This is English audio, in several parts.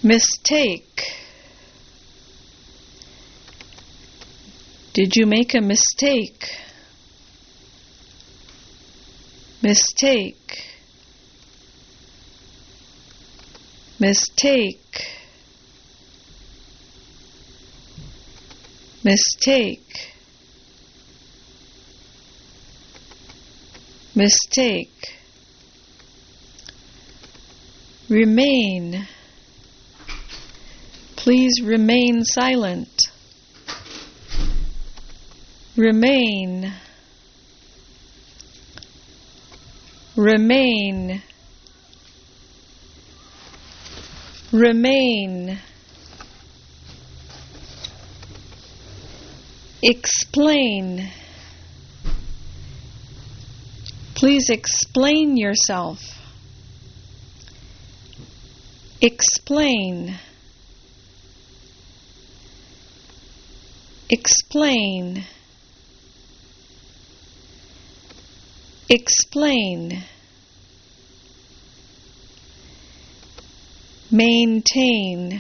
Mistake. Did you make a mistake? Mistake. Mistake. Mistake. Mistake. Remain. Please remain silent. Remain. Remain. Remain. Explain. Please explain yourself. Explain. Explain. Explain. Maintain.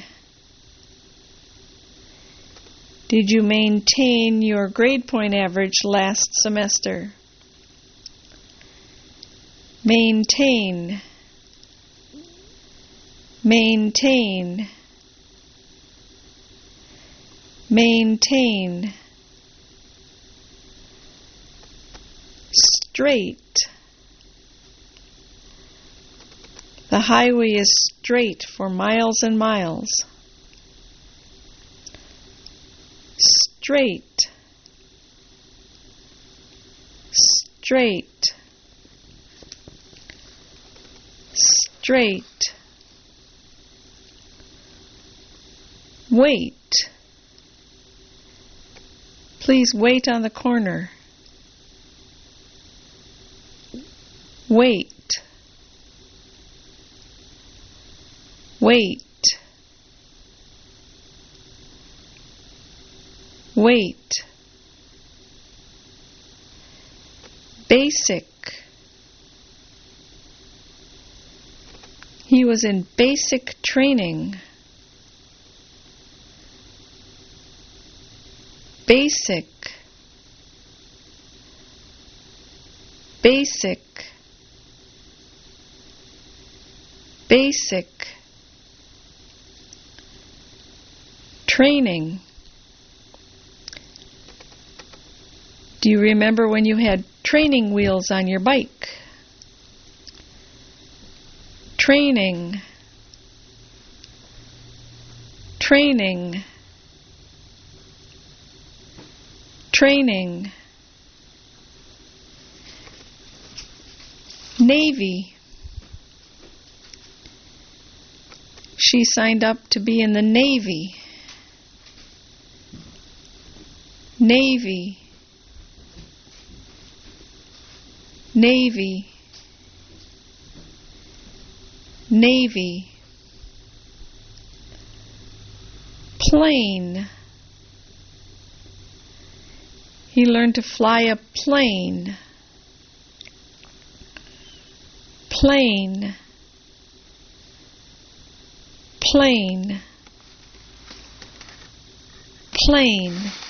Did you maintain your grade point average last semester? Maintain. Maintain. Maintain. Straight. The highway is straight for miles and miles. Straight. Straight. Straight. Wait. Please wait on the corner. Wait. Wait. Wait. Basic. He was in basic training. Basic. Basic. Basic. Training. Do you remember when you had training wheels on your bike? Training. Training. Training. Navy. She signed up to be in the Navy. Navy. Navy. Navy. Plane. He learned to fly a plane. Plane. Plane. Plane.